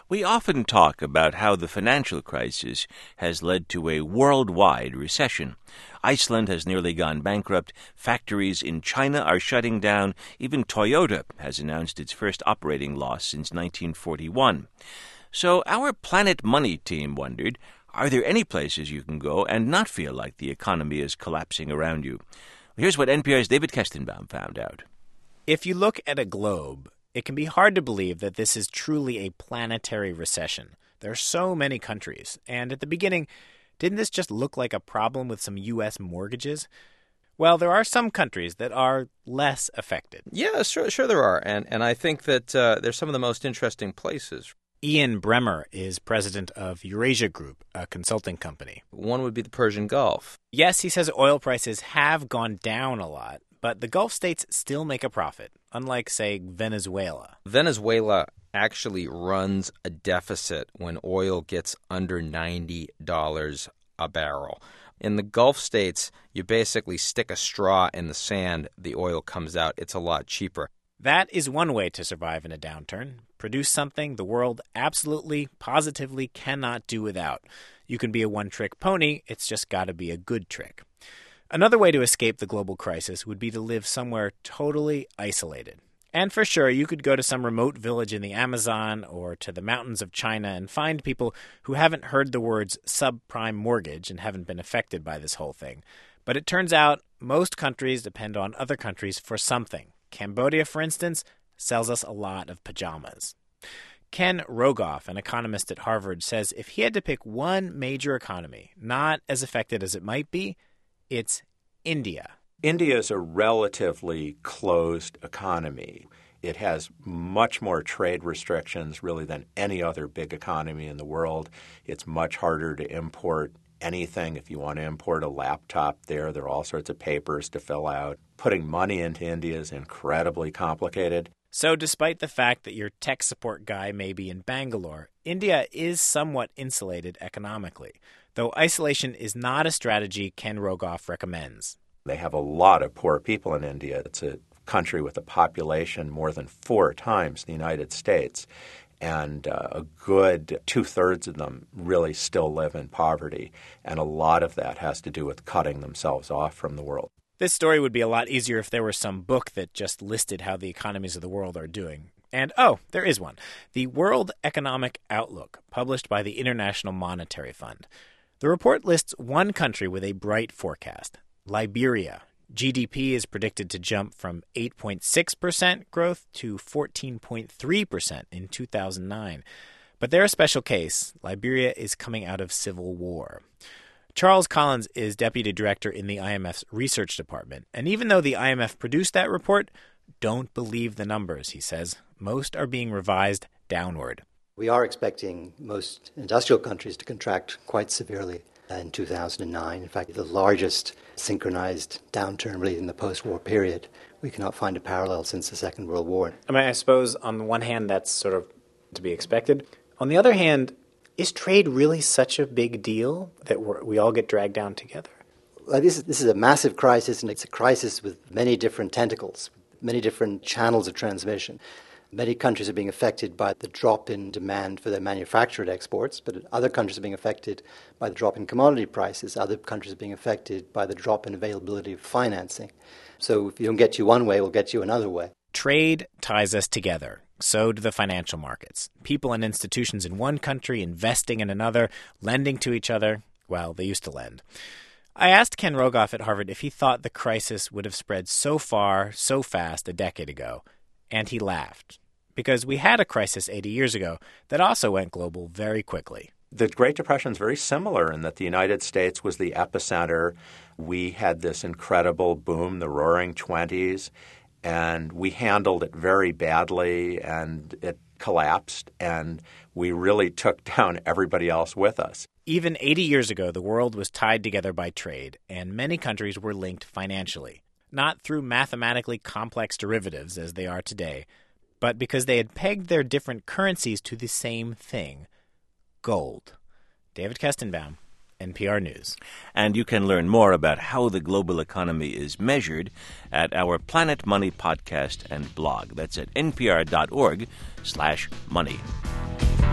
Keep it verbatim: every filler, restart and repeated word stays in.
We often talk about how the financial crisis has led to a worldwide recession. Iceland has nearly gone bankrupt. Factories in China are shutting down. Even Toyota has announced its first operating loss since nineteen forty-one. So our Planet Money team wondered, are there any places you can go and not feel like the economy is collapsing around you? Here's what N P R's David Kestenbaum found out. If you look at a globe, it can be hard to believe that this is truly a planetary recession. There are so many countries. And at the beginning, didn't this just look like a problem with some U S mortgages? Well, there are some countries that are less affected. Yeah, sure, sure there are. And and I think that uh, they're some of the most interesting places. Ian Bremmer is president of Eurasia Group, a consulting company. One would be the Persian Gulf. Yes, he says oil prices have gone down a lot, but the Gulf states still make a profit, unlike, say, Venezuela. Venezuela actually runs a deficit when oil gets under ninety dollars a barrel. In the Gulf states, you basically stick a straw in the sand, the oil comes out. It's a lot cheaper. That is one way to survive in a downturn. Produce something the world absolutely, positively cannot do without. You can be a one-trick pony, it's just got to be a good trick. Another way to escape the global crisis would be to live somewhere totally isolated. And for sure, you could go to some remote village in the Amazon or to the mountains of China and find people who haven't heard the words subprime mortgage and haven't been affected by this whole thing. But it turns out most countries depend on other countries for something. Cambodia, for instance, sells us a lot of pajamas. Ken Rogoff, an economist at Harvard, says if he had to pick one major economy not as affected as it might be, it's India. India is a relatively closed economy. It has much more trade restrictions, really, than any other big economy in the world. It's much harder to import anything. If you want to import a laptop there, there are all sorts of papers to fill out. Putting money into India is incredibly complicated. So despite the fact that your tech support guy may be in Bangalore, India is somewhat insulated economically, though isolation is not a strategy Ken Rogoff recommends. They have a lot of poor people in India. It's a country with a population more than four times the United States. And uh, a good two-thirds of them really still live in poverty. And a lot of that has to do with cutting themselves off from the world. This story would be a lot easier if there were some book that just listed how the economies of the world are doing. And, oh, there is one. The World Economic Outlook, published by the International Monetary Fund. The report lists one country with a bright forecast, Liberia. G D P is predicted to jump from eight point six percent growth to fourteen point three percent in two thousand nine. But they're a special case. Liberia is coming out of civil war. Charles Collins is deputy director in the I M F's research department. And even though the I M F produced that report, don't believe the numbers, he says. Most are being revised downward. We are expecting most industrial countries to contract quite severely in two thousand nine. In fact, the largest synchronized downturn really in the post-war period. We cannot find a parallel since the Second World War. I mean, I suppose on the one hand, that's sort of to be expected. On the other hand, is trade really such a big deal that we're, we all get dragged down together? Well, this, is, this is a massive crisis, and it's a crisis with many different tentacles, many different channels of transmission. Many countries are being affected by the drop in demand for their manufactured exports, but other countries are being affected by the drop in commodity prices. Other countries are being affected by the drop in availability of financing. So if you don't get you one way, we'll get you another way. Trade ties us together. So do the financial markets. People and institutions in one country investing in another, lending to each other. Well, they used to lend. I asked Ken Rogoff at Harvard if he thought the crisis would have spread so far, so fast a decade ago, and he laughed. Because we had a crisis eighty years ago that also went global very quickly. The Great Depression is very similar in that the United States was the epicenter. We had this incredible boom, the Roaring Twenties, and we handled it very badly, and it collapsed, and we really took down everybody else with us. Even eighty years ago, the world was tied together by trade, and many countries were linked financially. Not through mathematically complex derivatives as they are today, but because they had pegged their different currencies to the same thing, gold. David Kestenbaum, N P R News. And you can learn more about how the global economy is measured at our Planet Money podcast and blog. That's at npr.org slash money.